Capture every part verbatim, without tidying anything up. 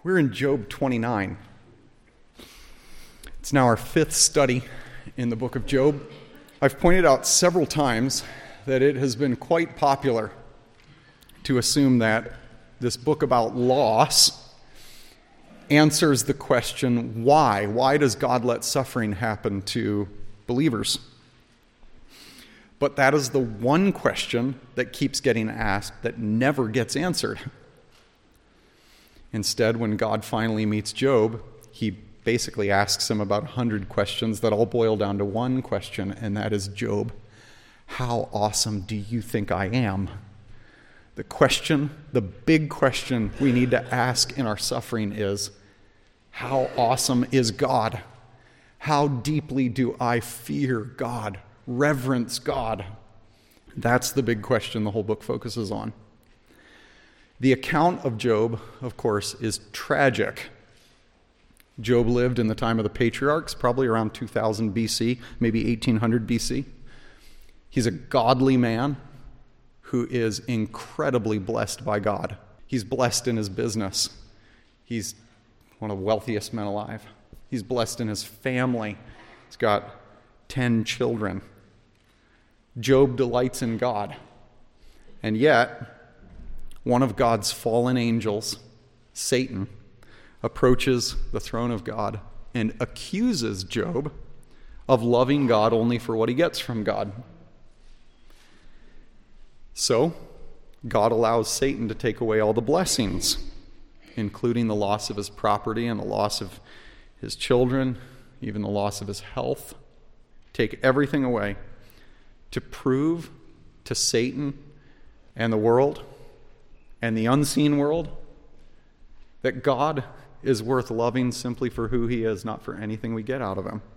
We're in Job twenty-nine. It's now our fifth study in the book of Job. I've pointed out several times that it has been quite popular to assume that this book about loss answers the question, why? Why does God let suffering happen to believers? But that is the one question that keeps getting asked that never gets answered. Instead, when God finally meets Job, he basically asks him about a hundred questions that all boil down to one question, and that is, Job, how awesome do you think I am? The question, the big question we need to ask in our suffering is, how awesome is God? How deeply do I fear God, reverence God? That's the big question the whole book focuses on. The account of Job, of course, is tragic. Job lived in the time of the patriarchs, probably around two thousand B C, maybe eighteen hundred B C. He's a godly man who is incredibly blessed by God. He's blessed in his business. He's one of the wealthiest men alive. He's blessed in his family. He's got ten children. Job delights in God. And yet, one of God's fallen angels, Satan, approaches the throne of God and accuses Job of loving God only for what he gets from God. So, God allows Satan to take away all the blessings, including the loss of his property and the loss of his children, even the loss of his health. Take everything away to prove to Satan and the world and the unseen world that God is worth loving simply for who he is, not for anything we get out of him.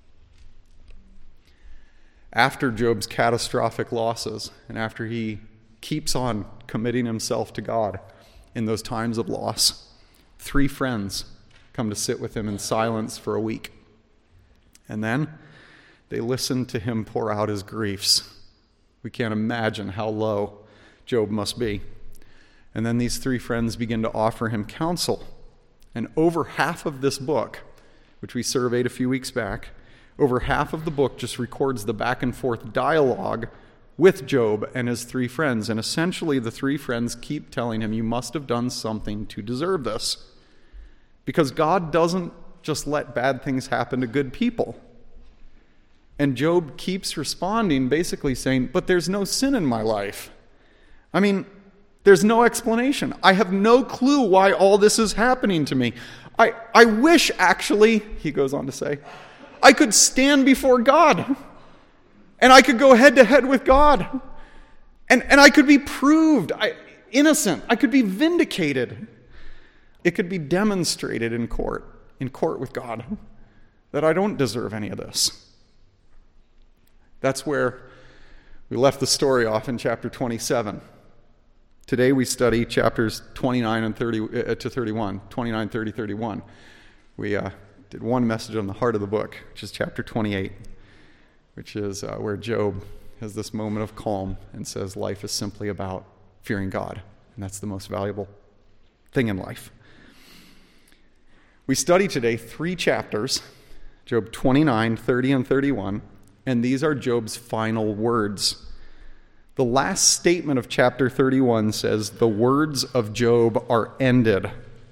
After Job's catastrophic losses, and after he keeps on committing himself to God in those times of loss, three friends come to sit with him in silence for a week. And then they listen to him pour out his griefs. We can't imagine how low Job must be. And then these three friends begin to offer him counsel. And over half of this book, which we surveyed a few weeks back, over half of the book just records the back and forth dialogue with Job and his three friends. And essentially the three friends keep telling him, you must have done something to deserve this. Because God doesn't just let bad things happen to good people. And Job keeps responding, basically saying, but there's no sin in my life. I mean, there's no explanation. I have no clue why all this is happening to me. I, I wish, actually, he goes on to say, I could stand before God. And I could go head to head with God. And, and I could be proved I, innocent. I could be vindicated. It could be demonstrated in court, in court with God, that I don't deserve any of this. That's where we left the story off in chapter twenty-seven. Today we study chapters twenty-nine and thirty uh, to thirty-one, twenty-nine, thirty, thirty-one. We uh, did one message on the heart of the book, which is chapter twenty-eight, which is uh, where Job has this moment of calm and says life is simply about fearing God, and that's the most valuable thing in life. We study today three chapters, Job twenty-nine, thirty, and thirty-one, and these are Job's final words. The last statement of chapter thirty-one says, the words of Job are ended.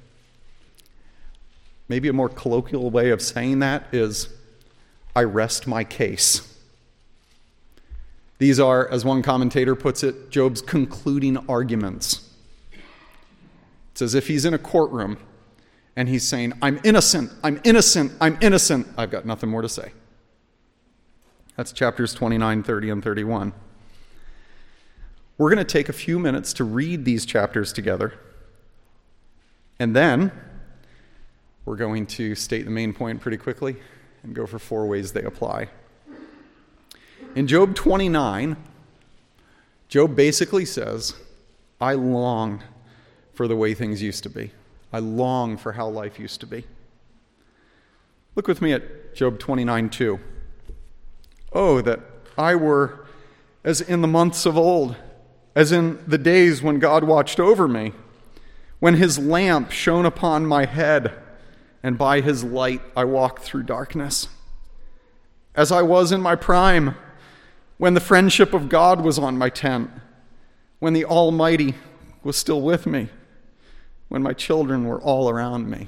Maybe a more colloquial way of saying that is, I rest my case. These are, as one commentator puts it, Job's concluding arguments. It's as if he's in a courtroom and he's saying, I'm innocent, I'm innocent, I'm innocent. I've got nothing more to say. That's chapters twenty-nine, thirty, and thirty-one. We're going to take a few minutes to read these chapters together, and then we're going to state the main point pretty quickly and go for four ways they apply. In Job twenty-nine, Job basically says, I long for the way things used to be. I long for how life used to be. Look with me at Job twenty-nine, two. Oh, that I were as in the months of old, as in the days when God watched over me, when his lamp shone upon my head, and by his light I walked through darkness. As I was in my prime, when the friendship of God was on my tent, when the Almighty was still with me, when my children were all around me.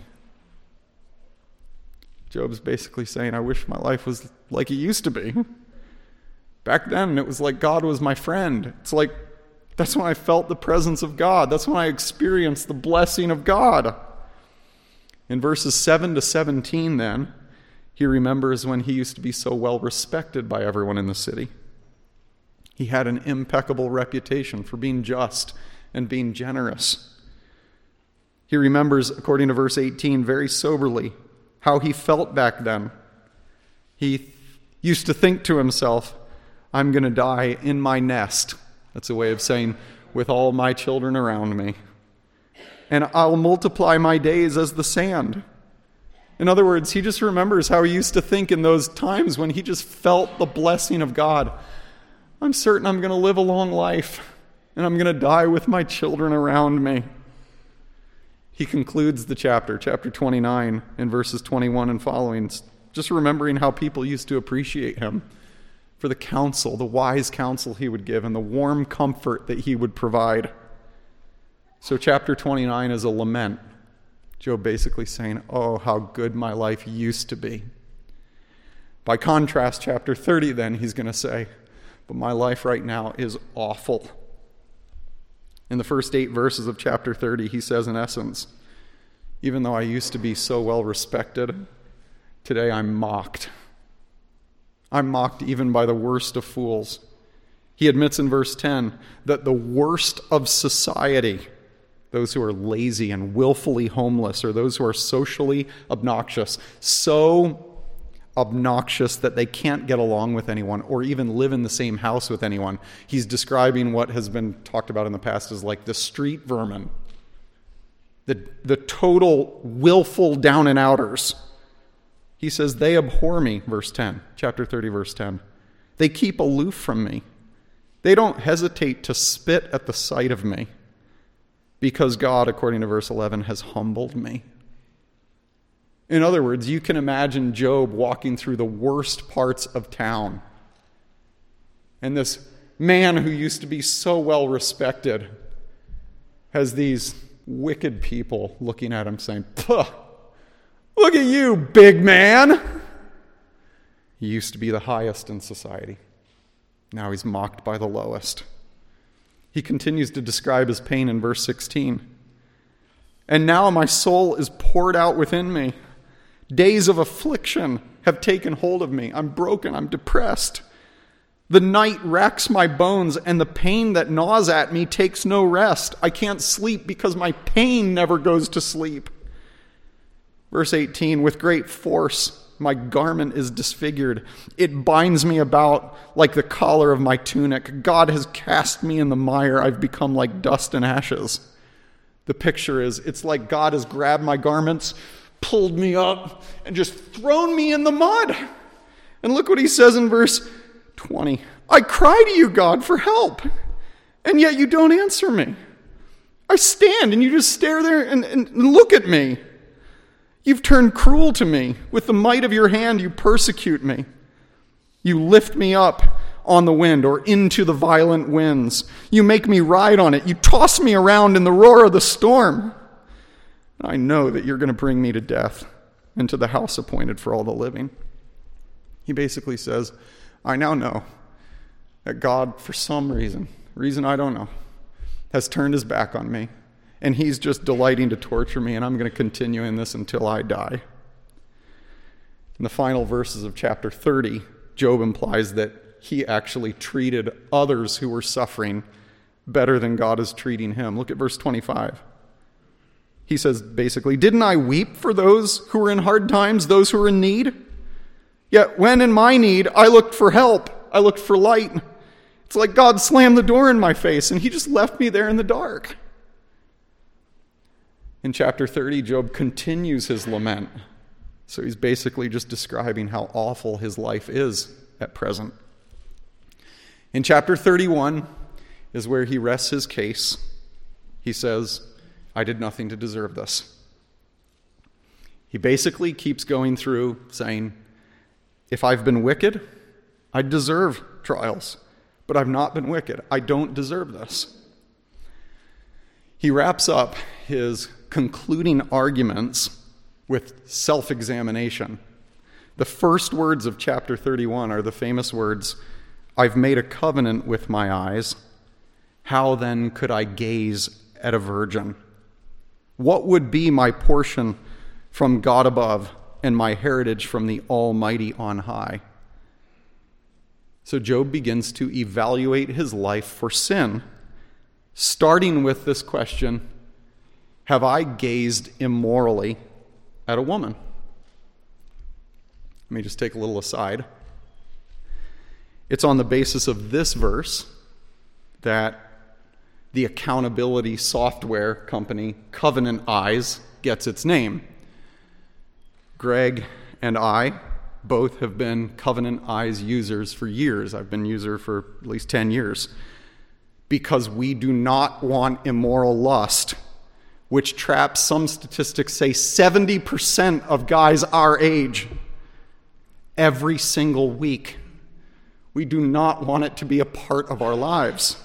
Job's basically saying, I wish my life was like it used to be. Back then, it was like God was my friend. It's like, that's when I felt the presence of God. That's when I experienced the blessing of God. In verses seven to seventeen, then, he remembers when he used to be so well respected by everyone in the city. He had an impeccable reputation for being just and being generous. He remembers, according to verse eighteen, very soberly, how he felt back then. He used to think to himself, I'm going to die in my nest. That's a way of saying, with all my children around me. And I'll multiply my days as the sand. In other words, he just remembers how he used to think in those times when he just felt the blessing of God. I'm certain I'm going to live a long life, and I'm going to die with my children around me. He concludes the chapter, chapter twenty-nine, in verses twenty-one and following, just remembering how people used to appreciate him for the counsel, the wise counsel he would give, and the warm comfort that he would provide. So chapter twenty-nine is a lament. Job basically saying, oh, how good my life used to be. By contrast, chapter thirty, then, he's going to say, but my life right now is awful. In the first eight verses of chapter thirty, he says, in essence, even though I used to be so well respected, today I'm mocked. I'm mocked even by the worst of fools. He admits in verse ten that the worst of society, those who are lazy and willfully homeless, or those who are socially obnoxious, so obnoxious that they can't get along with anyone or even live in the same house with anyone. He's describing what has been talked about in the past as like the street vermin, the, the total willful down and outers. He says, they abhor me, verse ten, chapter thirty, verse ten. They keep aloof from me. They don't hesitate to spit at the sight of me, because God, according to verse eleven, has humbled me. In other words, you can imagine Job walking through the worst parts of town, and this man who used to be so well respected has these wicked people looking at him saying, "Puh, look at you, big man." He used to be the highest in society. Now he's mocked by the lowest. He continues to describe his pain in verse sixteen. And now my soul is poured out within me. Days of affliction have taken hold of me. I'm broken. I'm depressed. The night racks my bones, and the pain that gnaws at me takes no rest. I can't sleep because my pain never goes to sleep. Verse eighteen, with great force my garment is disfigured. It binds me about like the collar of my tunic. God has cast me in the mire. I've become like dust and ashes. The picture is, it's like God has grabbed my garments, pulled me up, and just thrown me in the mud. And look what he says in verse twenty. I cry to you, God, for help, and yet you don't answer me. I stand and you just stare there and, and look at me. You've turned cruel to me. With the might of your hand, you persecute me. You lift me up on the wind or into the violent winds. You make me ride on it. You toss me around in the roar of the storm. I know that you're going to bring me to death and to the house appointed for all the living. He basically says, I now know that God, for some reason, reason I don't know, has turned his back on me. And he's just delighting to torture me, and I'm going to continue in this until I die. In the final verses of chapter thirty, Job implies that he actually treated others who were suffering better than God is treating him. Look at verse twenty-five. He says basically, didn't I weep for those who were in hard times, those who were in need? Yet when in my need, I looked for help. I looked for light. It's like God slammed the door in my face, and he just left me there in the dark. In chapter thirty, Job continues his lament. So he's basically just describing how awful his life is at present. In chapter thirty-one is where he rests his case. He says, I did nothing to deserve this. He basically keeps going through saying, if I've been wicked, I deserve trials, but I've not been wicked. I don't deserve this. He wraps up his concluding arguments with self-examination. The first words of chapter thirty-one are the famous words, I've made a covenant with my eyes. How then could I gaze at a virgin? What would be my portion from God above and my heritage from the Almighty on high? So Job begins to evaluate his life for sin, starting with this question, have I gazed immorally at a woman? Let me just take a little aside. It's on the basis of this verse that the accountability software company Covenant Eyes gets its name. Greg and I both have been Covenant Eyes users for years. I've been user for at least ten years. Because we do not want immoral lust, which traps, some statistics say, seventy percent of guys our age every single week. We do not want it to be a part of our lives.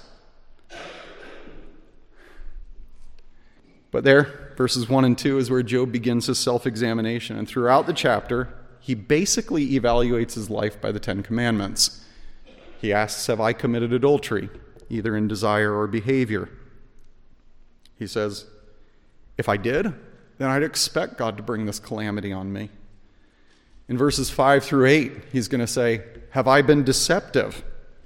But there, verses one and two is where Job begins his self-examination. And throughout the chapter, he basically evaluates his life by the Ten Commandments. He asks, have I committed adultery, either in desire or behavior? He says, if I did, then I'd expect God to bring this calamity on me. In verses five through eight, he's going to say, have I been deceptive?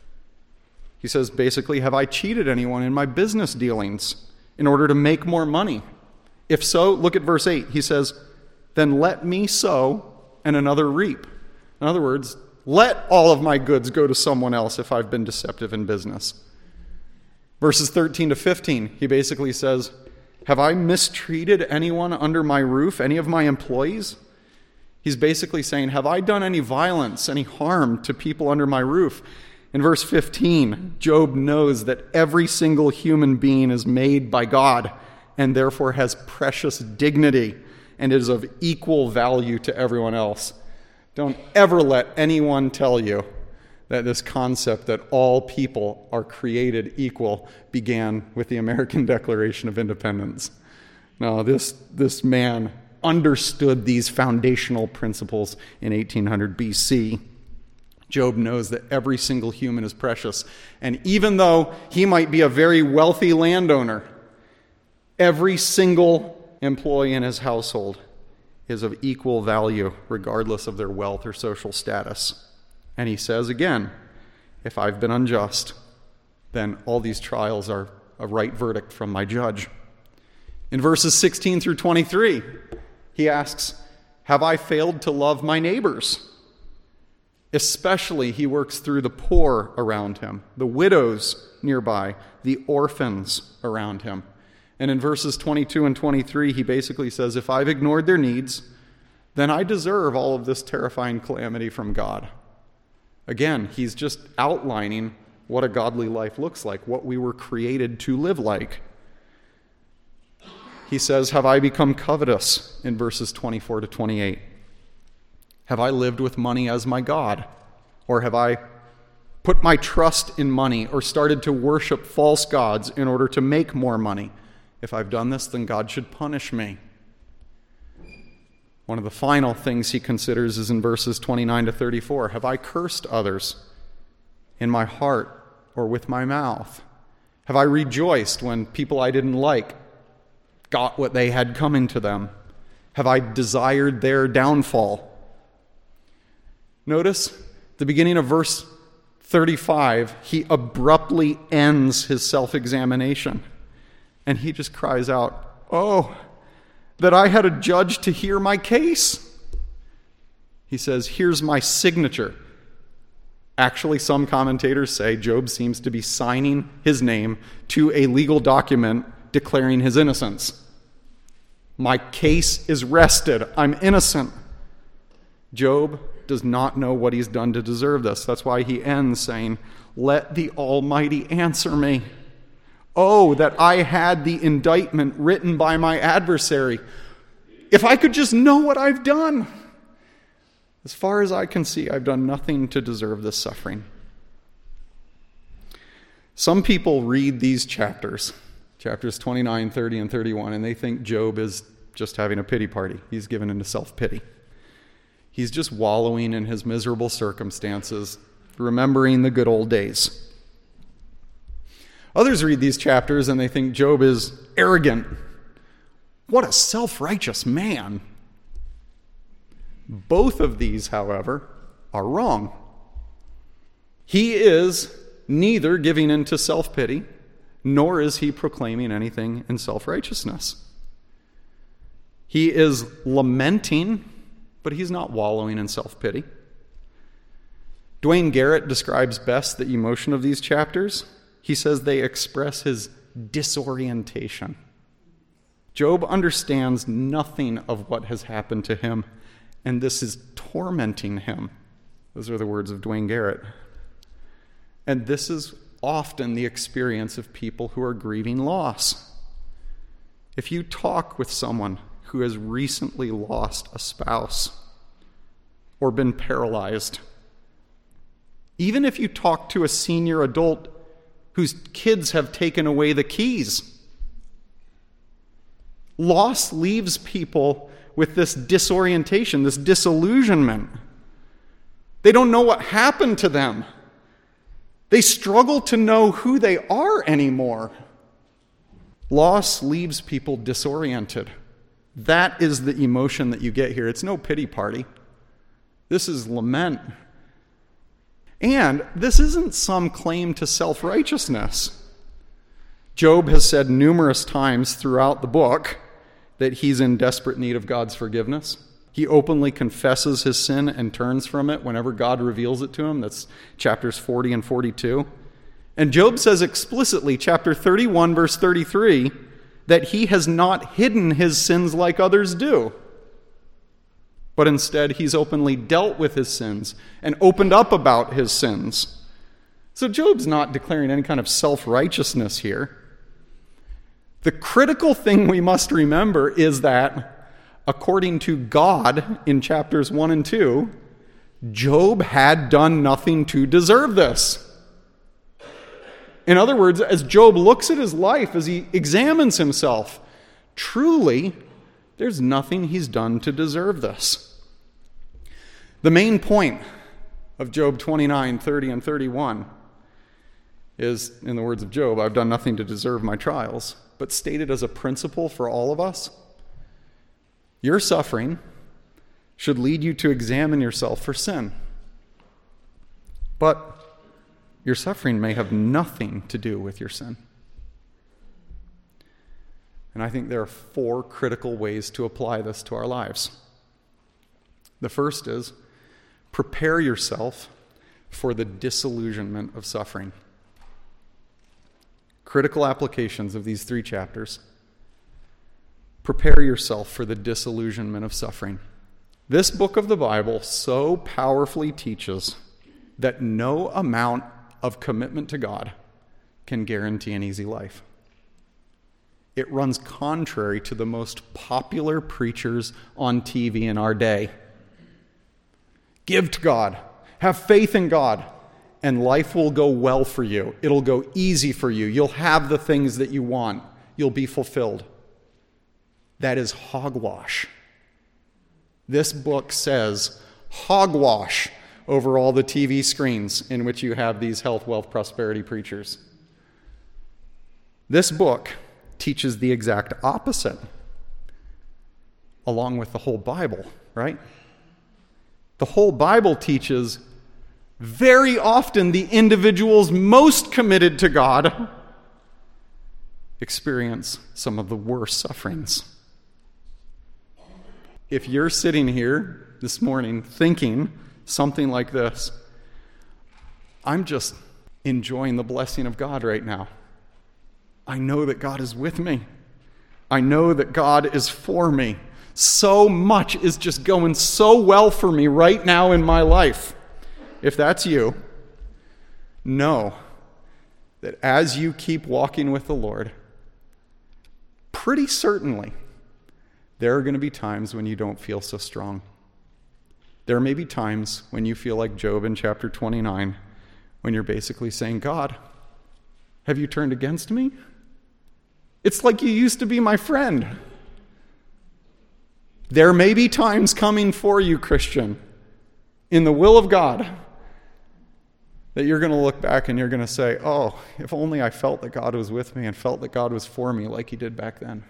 He says, basically, have I cheated anyone in my business dealings in order to make more money? If so, look at verse eight. He says, then let me sow and another reap. In other words, let all of my goods go to someone else if I've been deceptive in business. Verses thirteen to fifteen, he basically says, have I mistreated anyone under my roof, any of my employees? He's basically saying, have I done any violence, any harm to people under my roof? In verse fifteen, Job knows that every single human being is made by God and therefore has precious dignity and is of equal value to everyone else. Don't ever let anyone tell you that this concept that all people are created equal began with the American Declaration of Independence. No, this, this man understood these foundational principles in eighteen hundred B C. Job knows that every single human is precious. And even though he might be a very wealthy landowner, every single employee in his household is of equal value, regardless of their wealth or social status. And he says again, if I've been unjust, then all these trials are a right verdict from my judge. In verses sixteen through twenty-three, he asks, have I failed to love my neighbors? Especially, he works through the poor around him, the widows nearby, the orphans around him. And in verses twenty-two and twenty-three, he basically says, if I've ignored their needs, then I deserve all of this terrifying calamity from God. Again, he's just outlining what a godly life looks like, what we were created to live like. He says, have I become covetous in verses twenty-four to twenty-eight? Have I lived with money as my God? Or have I put my trust in money or started to worship false gods in order to make more money? If I've done this, then God should punish me. One of the final things he considers is in verses twenty-nine to thirty-four. Have I cursed others in my heart or with my mouth? Have I rejoiced when people I didn't like got what they had coming to them? Have I desired their downfall? Notice the beginning of verse thirty-five, he abruptly ends his self-examination. And he just cries out, oh, that I had a judge to hear my case. He says, here's my signature. Actually, some commentators say Job seems to be signing his name to a legal document declaring his innocence. My case is rested. I'm innocent. Job does not know what he's done to deserve this. That's why he ends saying, let the Almighty answer me. Oh, that I had the indictment written by my adversary. If I could just know what I've done. As far as I can see, I've done nothing to deserve this suffering. Some people read these chapters, chapters twenty-nine, thirty, and thirty-one, and they think Job is just having a pity party. He's given into self-pity. He's just wallowing in his miserable circumstances, remembering the good old days. Others read these chapters and they think Job is arrogant. What a self-righteous man. Both of these, however, are wrong. He is neither giving in to self-pity, nor is he proclaiming anything in self-righteousness. He is lamenting, but he's not wallowing in self-pity. Duane Garrett describes best the emotion of these chapters. He says they express his disorientation. Job understands nothing of what has happened to him, and this is tormenting him. Those are the words of Duane Garrett. And this is often the experience of people who are grieving loss. If you talk with someone who has recently lost a spouse or been paralyzed, even if you talk to a senior adult whose kids have taken away the keys, loss leaves people with this disorientation, this disillusionment. They don't know what happened to them. They struggle to know who they are anymore. Loss leaves people disoriented. That is the emotion that you get here. It's no pity party. This is lament. And this isn't some claim to self-righteousness. Job has said numerous times throughout the book that he's in desperate need of God's forgiveness. He openly confesses his sin and turns from it whenever God reveals it to him. That's chapters forty and forty-two. And Job says explicitly, chapter thirty-one, verse thirty-three, that he has not hidden his sins like others do. But instead, he's openly dealt with his sins and opened up about his sins. So Job's not declaring any kind of self-righteousness here. The critical thing we must remember is that, according to God in chapters one and two, Job had done nothing to deserve this. In other words, as Job looks at his life, as he examines himself, truly, there's nothing he's done to deserve this. The main point of Job twenty-nine, thirty, and thirty-one is, in the words of Job, I've done nothing to deserve my trials, but stated as a principle for all of us. Your suffering should lead you to examine yourself for sin. But your suffering may have nothing to do with your sin. And I think there are four critical ways to apply this to our lives. The first is, prepare yourself for the disillusionment of suffering. Critical applications of these three chapters. Prepare yourself for the disillusionment of suffering. This book of the Bible so powerfully teaches that no amount of commitment to God can guarantee an easy life. It runs contrary to the most popular preachers on T V in our day. Give to God. Have faith in God. And life will go well for you. It'll go easy for you. You'll have the things that you want. You'll be fulfilled. That is hogwash. This book says hogwash over all the T V screens in which you have these health, wealth, prosperity preachers. This book teaches the exact opposite, along with the whole Bible, right? The whole Bible teaches very often the individuals most committed to God experience some of the worst sufferings. If you're sitting here this morning thinking something like this, I'm just enjoying the blessing of God right now. I know that God is with me. I know that God is for me. So much is just going so well for me right now in my life. If that's you, know that as you keep walking with the Lord, pretty certainly there are going to be times when you don't feel so strong. There may be times when you feel like Job in chapter twenty-nine, when you're basically saying, God, have you turned against me? It's like you used to be my friend. There may be times coming for you, Christian, in the will of God, that you're going to look back and you're going to say, oh, if only I felt that God was with me and felt that God was for me like he did back then.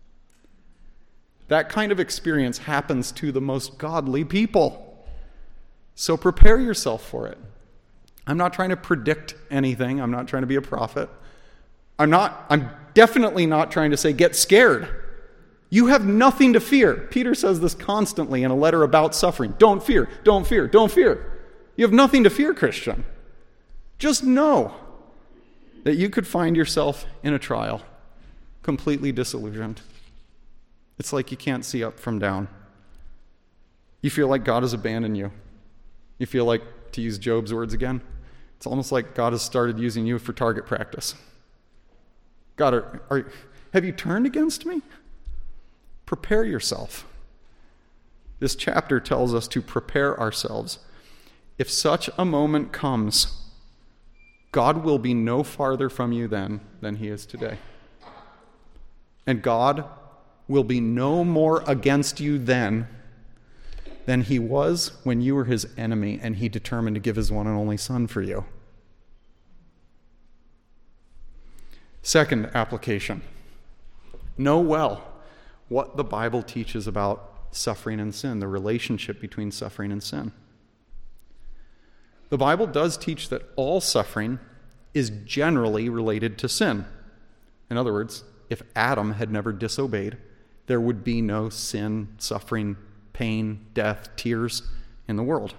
That kind of experience happens to the most godly people. So prepare yourself for it. I'm not trying to predict anything. I'm not trying to be a prophet. I'm not, I'm definitely not trying to say, get scared. You have nothing to fear. Peter says this constantly in a letter about suffering. Don't fear, don't fear, don't fear. You have nothing to fear, Christian. Just know that you could find yourself in a trial, completely disillusioned. It's like you can't see up from down. You feel like God has abandoned you. You feel like, to use Job's words again, it's almost like God has started using you for target practice. God, are, are, have you turned against me? Prepare yourself. This chapter tells us to prepare ourselves. If such a moment comes, God will be no farther from you then than he is today. And God will be no more against you then than he was when you were his enemy and he determined to give his one and only son for you. Second application. Know well what the Bible teaches about suffering and sin, the relationship between suffering and sin. The Bible does teach that all suffering is generally related to sin. In other words, if Adam had never disobeyed, there would be no sin, suffering, pain, death, tears in the world.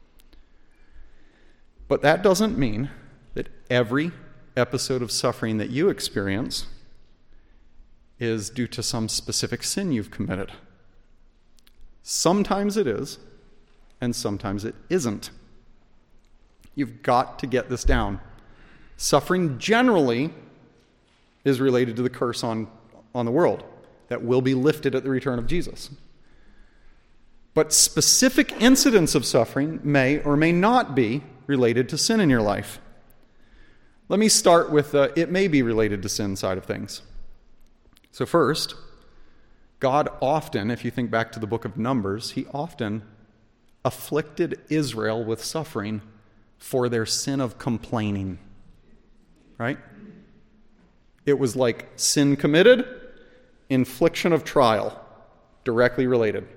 But that doesn't mean that every episode of suffering that you experience is due to some specific sin you've committed. Sometimes it is, and sometimes it isn't. You've got to get this down. Suffering generally is related to the curse on, on the world that will be lifted at the return of Jesus. But specific incidents of suffering may or may not be related to sin in your life. Let me start with the it may be related to sin side of things. So first, God often, if you think back to the book of Numbers, he often afflicted Israel with suffering for their sin of complaining. Right? It was like sin committed, infliction of trial, directly related.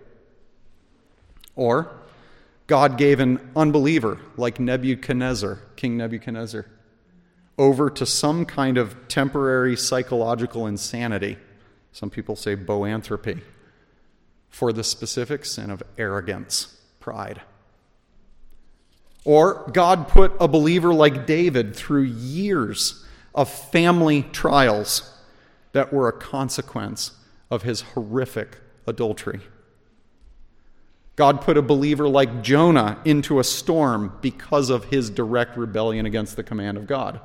Or God gave an unbeliever like Nebuchadnezzar, King Nebuchadnezzar, over to some kind of temporary psychological insanity. Some people say boanthropy, for the specific sin of arrogance, pride. Or God put a believer like David through years of family trials that were a consequence of his horrific adultery. God put a believer like Jonah into a storm because of his direct rebellion against the command of God.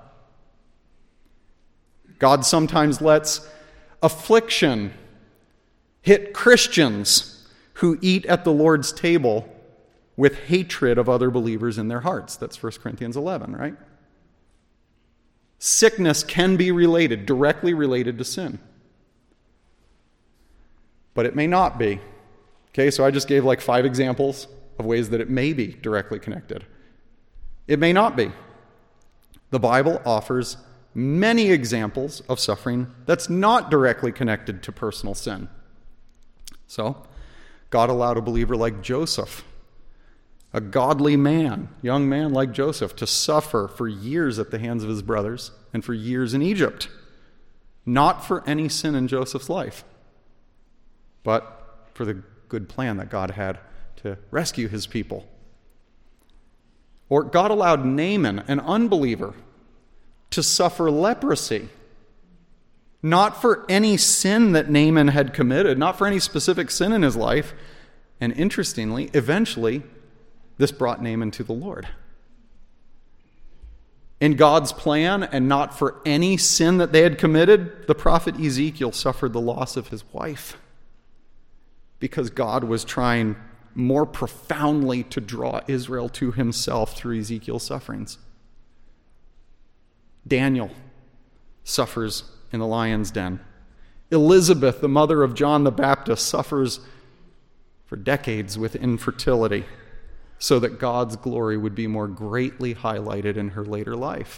God sometimes lets affliction hit Christians who eat at the Lord's table with hatred of other believers in their hearts. That's First Corinthians eleven, right? Sickness can be related, directly related to sin. But it may not be. Okay, so I just gave like five examples of ways that it may be directly connected. It may not be. The Bible offers many examples of suffering that's not directly connected to personal sin. So, God allowed a believer like Joseph, a godly man, young man like Joseph, to suffer for years at the hands of his brothers and for years in Egypt. Not for any sin in Joseph's life, but for the good plan that God had to rescue his people. Or God allowed Naaman, an unbeliever, to suffer leprosy. Not for any sin that Naaman had committed, not for any specific sin in his life. And interestingly, eventually, this brought Naaman to the Lord. In God's plan, and not for any sin that they had committed, the prophet Ezekiel suffered the loss of his wife because God was trying more profoundly to draw Israel to himself through Ezekiel's sufferings. Daniel suffers in the lion's den. Elizabeth, the mother of John the Baptist, suffers for decades with infertility so that God's glory would be more greatly highlighted in her later life.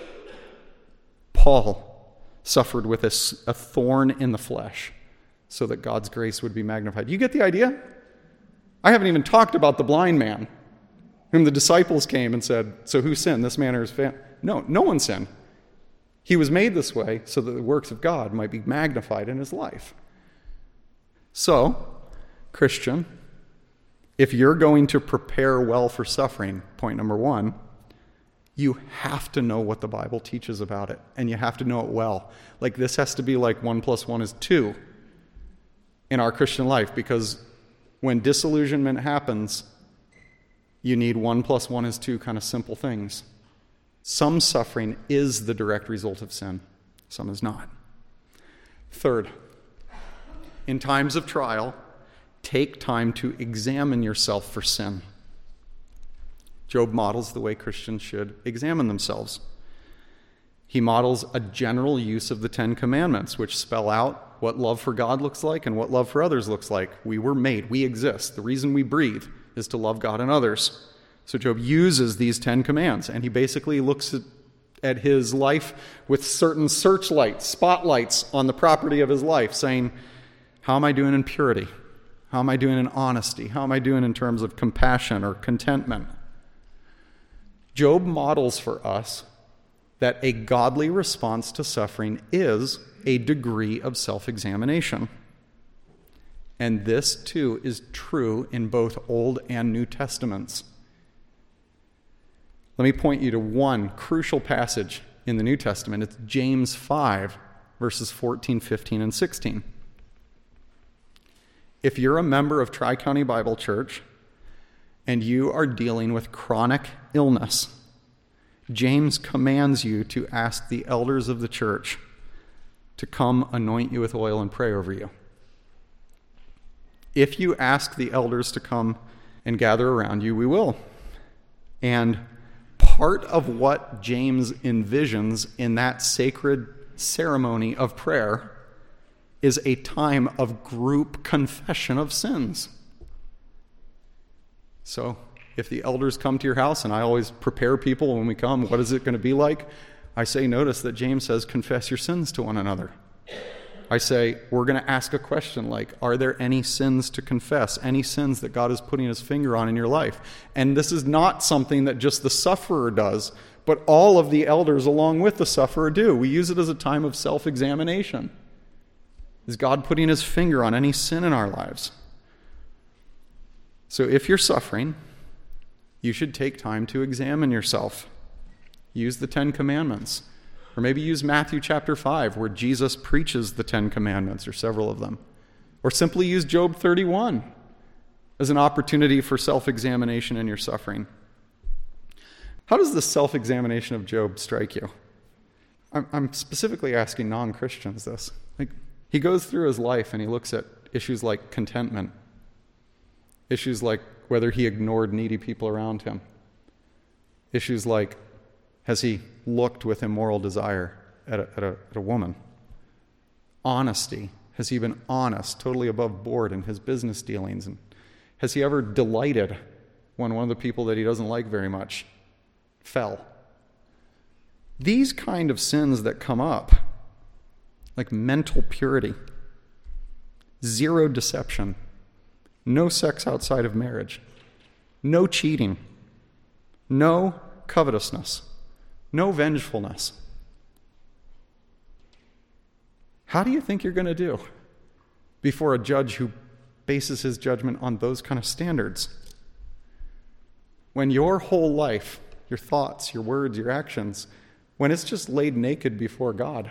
Paul suffered with a, a thorn in the flesh so that God's grace would be magnified. You get the idea? I haven't even talked about the blind man whom the disciples came and said, so who sinned, this man or his family? No, no one sinned. He was made this way so that the works of God might be magnified in his life. So, Christian, if you're going to prepare well for suffering, point number one, you have to know what the Bible teaches about it, and you have to know it well. Like, this has to be like one plus one is two in our Christian life, because when disillusionment happens, you need one plus one is two kind of simple things. Some suffering is the direct result of sin. Some is not. Third, in times of trial, take time to examine yourself for sin. Job models the way Christians should examine themselves. He models a general use of the Ten Commandments, which spell out what love for God looks like and what love for others looks like. We were made, we exist. The reason we breathe is to love God and others. So Job uses these Ten Commands, and he basically looks at, at his life with certain searchlights, spotlights on the property of his life, saying, how am I doing in purity? How am I doing in honesty? How am I doing in terms of compassion or contentment? Job models for us that a godly response to suffering is a degree of self-examination. And this, too, is true in both Old and New Testaments. Let me point you to one crucial passage in the New Testament. It's James five, verses fourteen, fifteen, and sixteen. If you're a member of Tri-County Bible Church and you are dealing with chronic illness, James commands you to ask the elders of the church to come anoint you with oil and pray over you. If you ask the elders to come and gather around you, we will. And part of what James envisions in that sacred ceremony of prayer is a time of group confession of sins. So, if the elders come to your house, and I always prepare people when we come, what is it going to be like? I say, notice that James says, confess your sins to one another. I say, we're going to ask a question like, are there any sins to confess? Any sins that God is putting his finger on in your life? And this is not something that just the sufferer does, but all of the elders along with the sufferer do. We use it as a time of self-examination. Is God putting his finger on any sin in our lives? So if you're suffering, you should take time to examine yourself. Use the Ten Commandments. Or maybe use Matthew chapter five, where Jesus preaches the Ten Commandments, or several of them. Or simply use Job thirty-one as an opportunity for self-examination in your suffering. How does the self-examination of Job strike you? I'm, I'm specifically asking non-Christians this. Like, he goes through his life and he looks at issues like contentment, issues like whether he ignored needy people around him, issues like, has he looked with immoral desire at a, at a, at a woman? Honesty. Has he been honest, totally above board in his business dealings? And has he ever delighted when one of the people that he doesn't like very much fell? These kind of sins that come up, like mental purity, zero deception, no sex outside of marriage, no cheating, no covetousness, no vengefulness. How do you think you're going to do before a judge who bases his judgment on those kind of standards? When your whole life, your thoughts, your words, your actions, when it's just laid naked before God,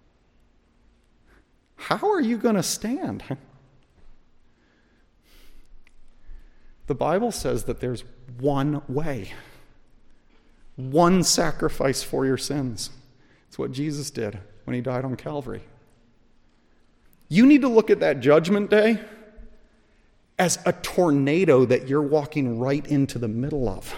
how are you going to stand? The Bible says that there's one way. One sacrifice for your sins. It's what Jesus did when he died on Calvary. You need to look at that judgment day as a tornado that you're walking right into the middle of.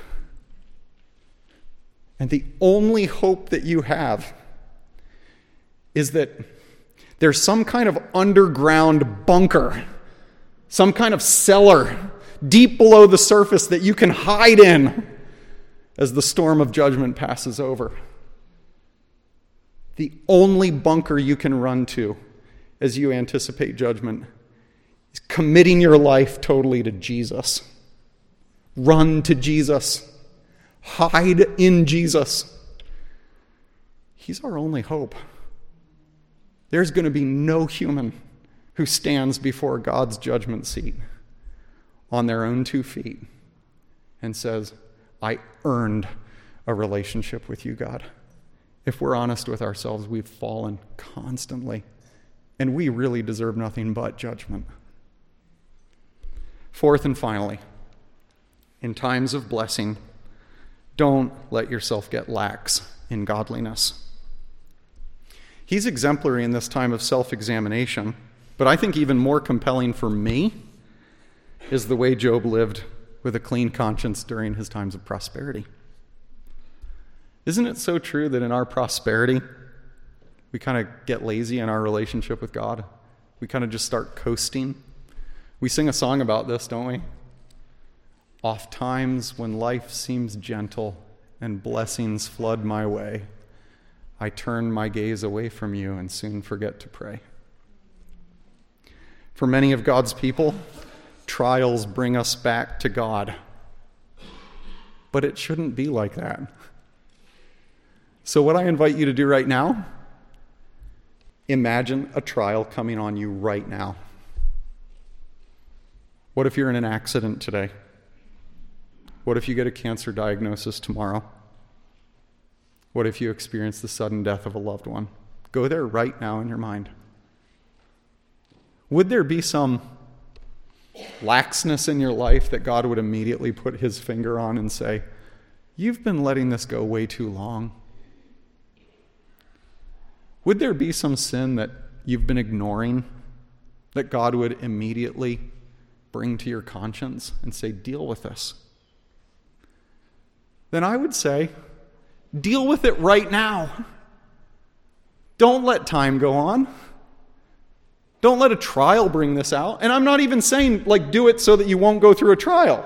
And the only hope that you have is that there's some kind of underground bunker, some kind of cellar deep below the surface that you can hide in as the storm of judgment passes over. The only bunker you can run to as you anticipate judgment is committing your life totally to Jesus. Run to Jesus. Hide in Jesus. He's our only hope. There's going to be no human who stands before God's judgment seat on their own two feet and says, I earned a relationship with you, God. If we're honest with ourselves, we've fallen constantly, and we really deserve nothing but judgment. Fourth and finally, in times of blessing, don't let yourself get lax in godliness. He's exemplary in this time of self-examination, but I think even more compelling for me is the way Job lived with a clean conscience during his times of prosperity. Isn't it so true that in our prosperity, we kind of get lazy in our relationship with God? We kind of just start coasting. We sing a song about this, don't we? Oft times when life seems gentle and blessings flood my way, I turn my gaze away from you and soon forget to pray. For many of God's people, trials bring us back to God. But it shouldn't be like that. So what I invite you to do right now, imagine a trial coming on you right now. What if you're in an accident today? What if you get a cancer diagnosis tomorrow? What if you experience the sudden death of a loved one? Go there right now in your mind. Would there be some laxness in your life that God would immediately put his finger on and say, you've been letting this go way too long? Would there be some sin that you've been ignoring that God would immediately bring to your conscience and say, deal with this? Then I would say, deal with it right now. Don't let time go on. Don't let a trial bring this out. And I'm not even saying, like, do it so that you won't go through a trial.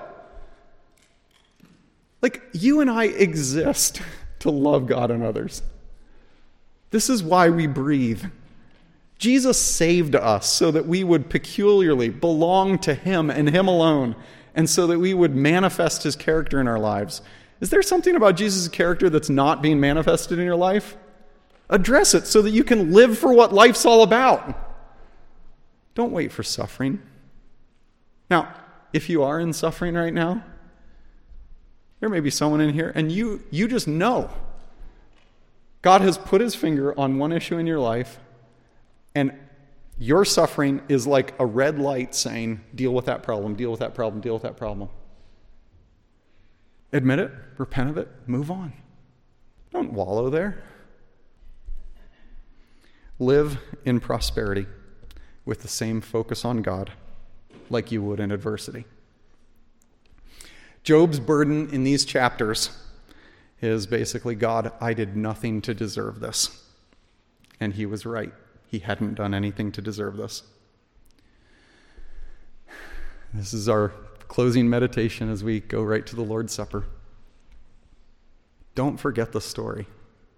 Like, you and I exist to love God and others. This is why we breathe. Jesus saved us so that we would peculiarly belong to him and him alone, and so that we would manifest his character in our lives. Is there something about Jesus' character that's not being manifested in your life? Address it so that you can live for what life's all about. Don't wait for suffering. Now, if you are in suffering right now, there may be someone in here, and you, you just know God has put his finger on one issue in your life, and your suffering is like a red light saying, deal with that problem, deal with that problem, deal with that problem. Admit it, repent of it, move on. Don't wallow there. Live in prosperity with the same focus on God like you would in adversity. Job's burden in these chapters is basically, God, I did nothing to deserve this. And he was right. He hadn't done anything to deserve this. This is our closing meditation as we go right to the Lord's Supper. Don't forget the story.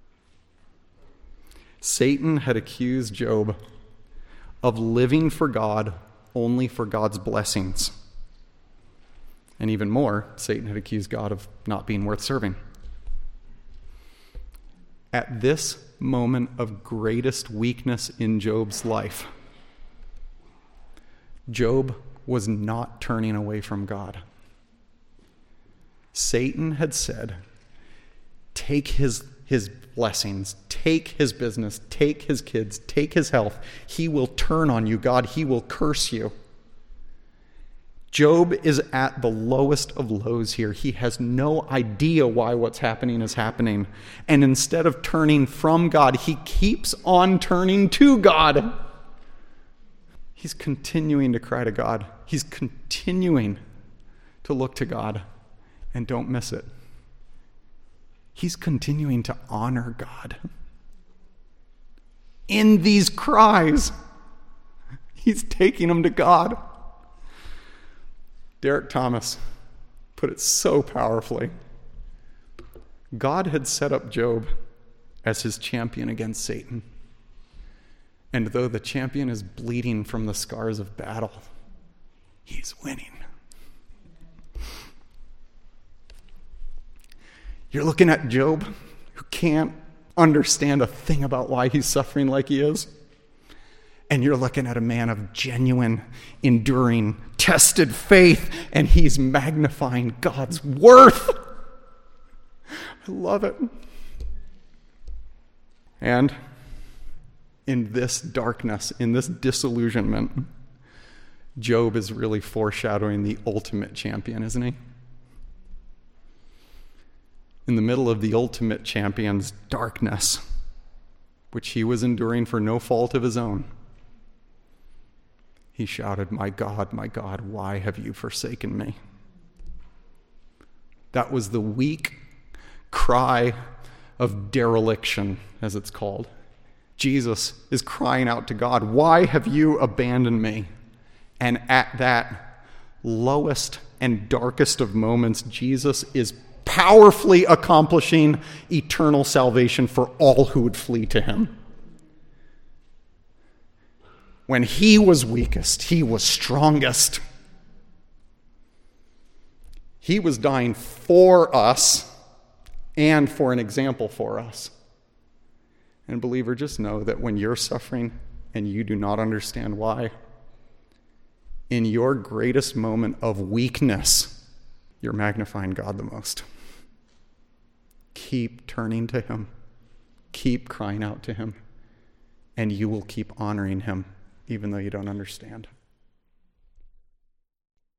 Satan had accused Job of living for God only for God's blessings. And even more, Satan had accused God of not being worth serving. At this moment of greatest weakness in Job's life, Job was not turning away from God. Satan had said, take his, his blessings, take his business, take his kids, take his health. He will turn on you, God. He will curse you. Job is at the lowest of lows here. He has no idea why what's happening is happening. And instead of turning from God, he keeps on turning to God. He's continuing to cry to God. He's continuing to look to God. And don't miss it. He's continuing to honor God. In these cries, he's taking them to God. Derek Thomas put it so powerfully. God had set up Job as his champion against Satan. And though the champion is bleeding from the scars of battle, he's winning. You're looking at Job, who can't understand a thing about why he's suffering like he is. And you're looking at a man of genuine, enduring, tested faith, and he's magnifying God's worth. I love it. And in this darkness, in this disillusionment, Job is really foreshadowing the ultimate champion, isn't he? In the middle of the ultimate champion's darkness, which he was enduring for no fault of his own, he shouted, "My God, my God, why have you forsaken me?" That was the weak cry of dereliction, as it's called. Jesus is crying out to God, "Why have you abandoned me?" And at that lowest and darkest of moments, Jesus is powerfully accomplishing eternal salvation for all who would flee to him. When he was weakest, he was strongest. He was dying for us and for an example for us. And believer, just know that when you're suffering and you do not understand why, in your greatest moment of weakness, you're magnifying God the most. Keep turning to him. Keep crying out to him. And you will keep honoring him, even though you don't understand.